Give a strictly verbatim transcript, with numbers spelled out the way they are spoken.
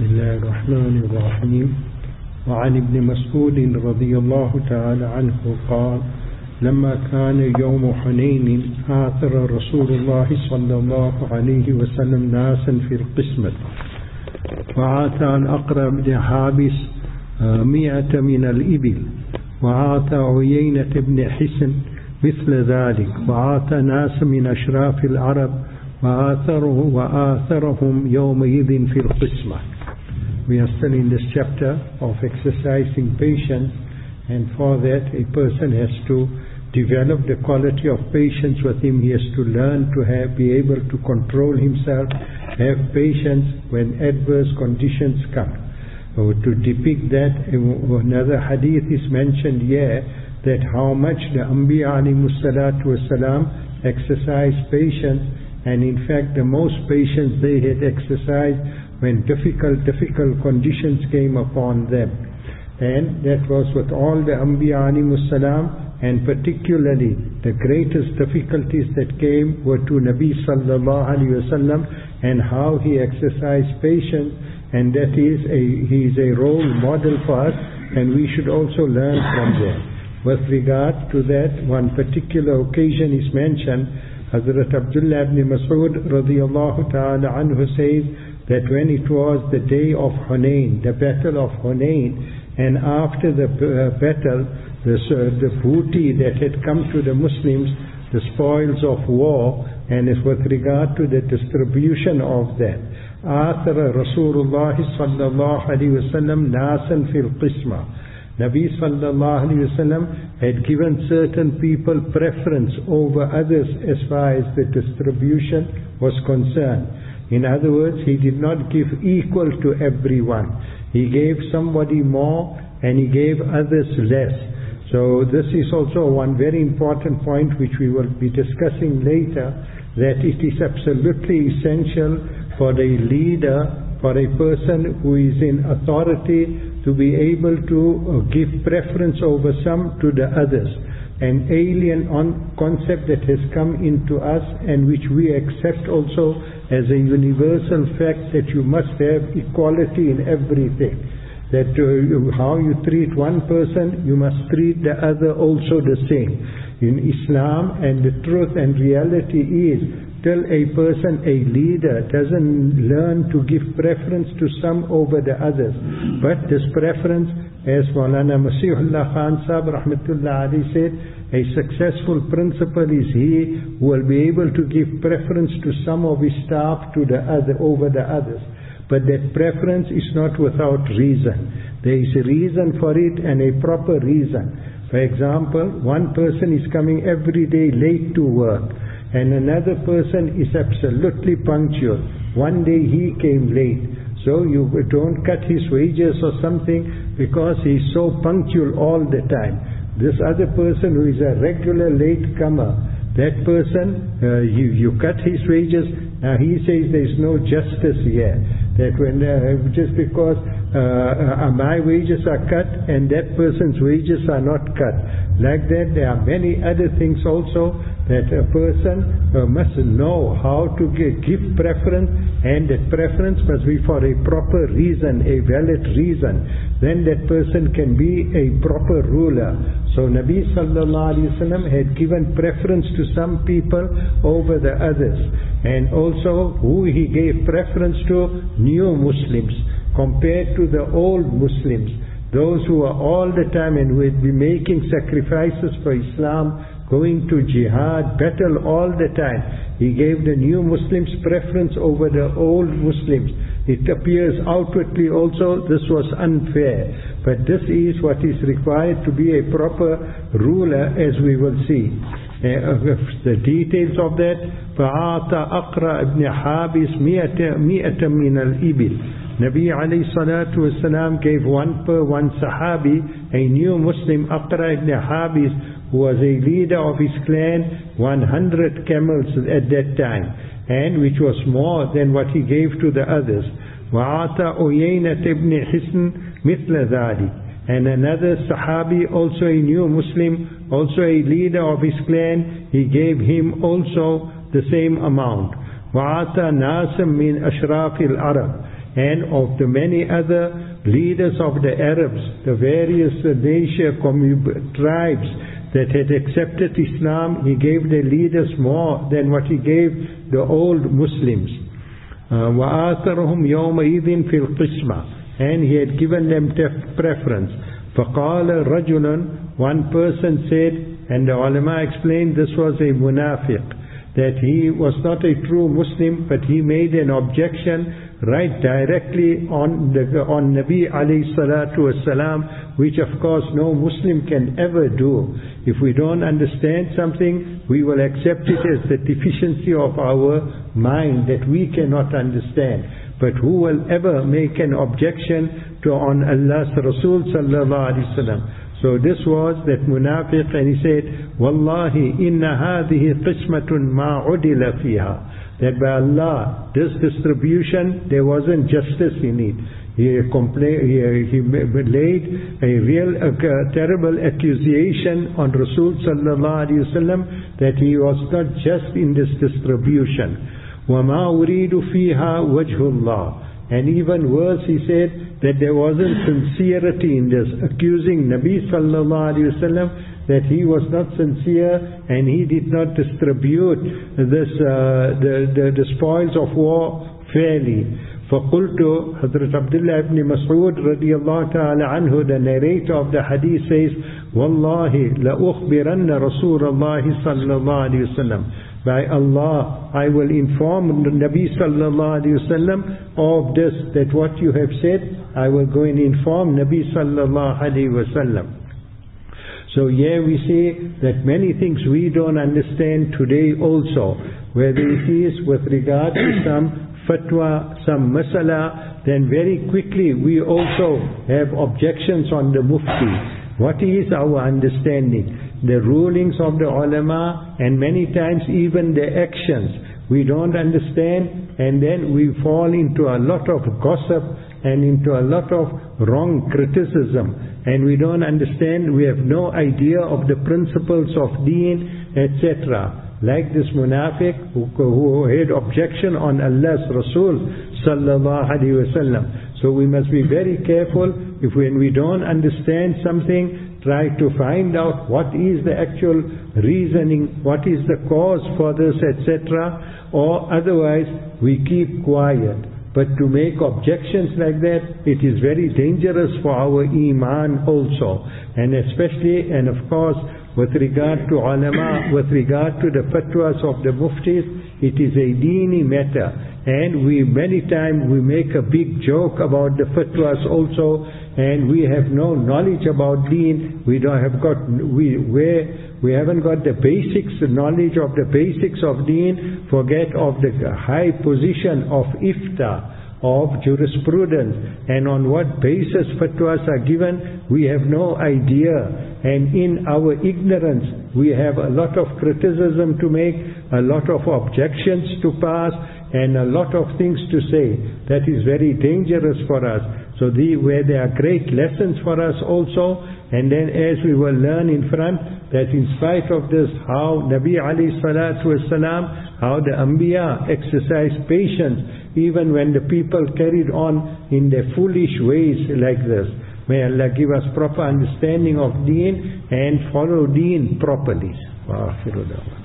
بسم الله الرحمن الرحيم. وعن ابن مسعود رضي الله تعالى عنه قال: لما كان يوم حنين آثر رسول الله صلى الله عليه وسلم ناسا في القسمة، وآتى الأقرع بن حابس مئة من الإبل، وآتى عيينة بن حسن مثل ذلك، وآتى ناس من أشراف العرب وآثره وآثرهم يومئذ في القسمة. We are still in this chapter of exercising patience, and for that a person has to develop the quality of patience with him. He has to learn to have, be able to control himself, have patience when adverse conditions come. So to depict that, another hadith is mentioned here, that how much the Anbiya alayhimu salatu wasalam exercised patience, and in fact the most patience they had exercised when difficult, difficult conditions came upon them. And that was with all the Anbiya alayhimu salam, and particularly the greatest difficulties that came were to Nabi sallallahu alayhi wasallam, and how he exercised patience, and that is a, he is a role model for us, and we should also learn from there. With regard to that, one particular occasion is mentioned. Hazrat Abdullah ibn Mas'ud radiyallahu ta'ala anhu says that when it was the day of Hunain, the battle of Hunain, and after the uh, battle, the, uh, the booty that had come to the Muslims, the spoils of war, and as with regard to the distribution of that, Athara Rasulullah sallallahu alayhi wa sallam nasan fil qisma. Nabi sallallahu alayhi wa sallam had given certain people preference over others as far as the distribution was concerned. In other words, he did not give equal to everyone. He gave somebody more and he gave others less. So this is also one very important point which we will be discussing later, that it is absolutely essential for a leader, for a person who is in authority, to be able to give preference over some to the others. An alien on concept that has come into us, and which we accept also as a universal fact, that you must have equality in everything. That uh, how you treat one person, you must treat the other also the same. In Islam, and the truth and reality is, till a person, a leader, doesn't learn to give preference to some over the others, but this preference, as Maulana Masihullah Khan Sahib Rahmatullah Ali said, a successful principal is he who will be able to give preference to some of his staff to the other over the others. But that preference is not without reason. There is a reason for it, and a proper reason. For example, one person is coming every day late to work, and another person is absolutely punctual. One day he came late, so you don't cut his wages or something because he is so punctual all the time. This other person who is a regular latecomer, that person, uh, you, you cut his wages. Now he says there is no justice here. That when uh, just because uh, uh, my wages are cut and that person's wages are not cut. Like that, there are many other things also, that a person uh, must know how to give, give preference, and that preference must be for a proper reason, a valid reason. Then that person can be a proper ruler. So Nabi sallallahu alayhi wa sallam had given preference to some people over the others, and also who he gave preference to, new Muslims compared to the old Muslims, those who are all the time and would be making sacrifices for Islam, going to jihad, battle all the time. He gave the new Muslims preference over the old Muslims. It appears outwardly also this was unfair, but this is what is required to be a proper ruler, as we will see. Uh, the details of that, فَعَاطَ أَقْرَى ibn Habis مِئَةً مِنَ الْإِبِلِ. Nabi alayhi salatu wasalam gave one per one Sahabi, a new Muslim, Aqra ibn Habis, who was a leader of his clan, one hundred camels at that time, and which was more than what he gave to the others. وَعَاطَ عُيَيْنَةَ ibn Hisn مِثْلَ ذَلِكَ. And another Sahabi, also a new Muslim, also a leader of his clan, he gave him also the same amount. وَعَاطَ نَاسًا مِنْ أَشْرَافِ الْعَرَبِ. and of the many other leaders of the Arabs, the various nation tribes that had accepted Islam, he gave the leaders more than what he gave the old Muslims. وَآثَرَهُمْ يَوْمَئِذٍ فِي الْقِسْمَةِ, and he had given them preference. فَقَالَ رَجُلٌ, one person said, and the ulama explained this was a munafiq, that he was not a true Muslim, but he made an objection right directly on the, on Nabi alayhi salatu wasalam, which of course no Muslim can ever do. If we don't understand something, we will accept it as the deficiency of our mind that we cannot understand. But who will ever make an objection to on Allah's Rasul sallallahu alaihi wasallam? So this was that munafiq, and he said, Wallahi inna hadhihi qismatun ma udila fiha. That by Allah, this distribution, there wasn't justice in it. He, compla- he, he laid a real uh, terrible accusation on Rasul sallallahu alaihi wasallam that he was not just in this distribution. وَمَا أُرِيدُ فِيهَا وَجْهُ اللَّهِ. And even worse, he said that there wasn't sincerity in this, accusing Nabi sallallahu alaihi wasallam that he was not sincere and he did not distribute this uh, the, the the spoils of war fairly. فَقُلْتُ, Hazrat Abdullah ibn Mas'ud radiyallahu ta'ala anhu, the narrator of the hadith, says, وَاللَّهِ لَأُخْبِرَنَّ رَسُولَ اللَّهِ صَلَّى اللَّهُ عَلَيْهِ وسلم. By Allah, I will inform the Nabi sallallahu alayhi wasallam of this, that what you have said, I will go and inform Nabi sallallahu alayhi wasallam. So here we see that many things we don't understand today also, whether it is with regard to some fatwa, some masala, then very quickly we also have objections on the mufti. What is our understanding? The rulings of the ulama, and many times even the actions we don't understand, and then we fall into a lot of gossip and into a lot of wrong criticism, and we don't understand, we have no idea of the principles of deen, et cetera. Like this munafiq who, who had objection on Allah's Rasul sallallahu alaihi wasallam. So we must be very careful. If when we don't understand something, try to find out what is the actual reasoning, what is the cause for this, et cetera. Or otherwise we keep quiet. But to make objections like that, it is very dangerous for our iman also. And especially, and of course, with regard to ulama, with regard to the fatwas of the muftis, it is a deeni matter. And we many times we make a big joke about the fatwas also, and we have no knowledge about deen. We don't have got we where we haven't got the basics, the knowledge of the basics of deen. Forget of the high position of ifta, of jurisprudence, and on what basis fatwas are given, we have no idea. And in our ignorance, we have a lot of criticism to make, a lot of objections to pass, and a lot of things to say. That is very dangerous for us. So the, where there are great lessons for us also, and then as we will learn in front, that in spite of this, how Nabi alayhi salatu wasalam, how the Anbiya exercised patience, even when the people carried on in their foolish ways like this. May Allah give us proper understanding of deen and follow deen properly.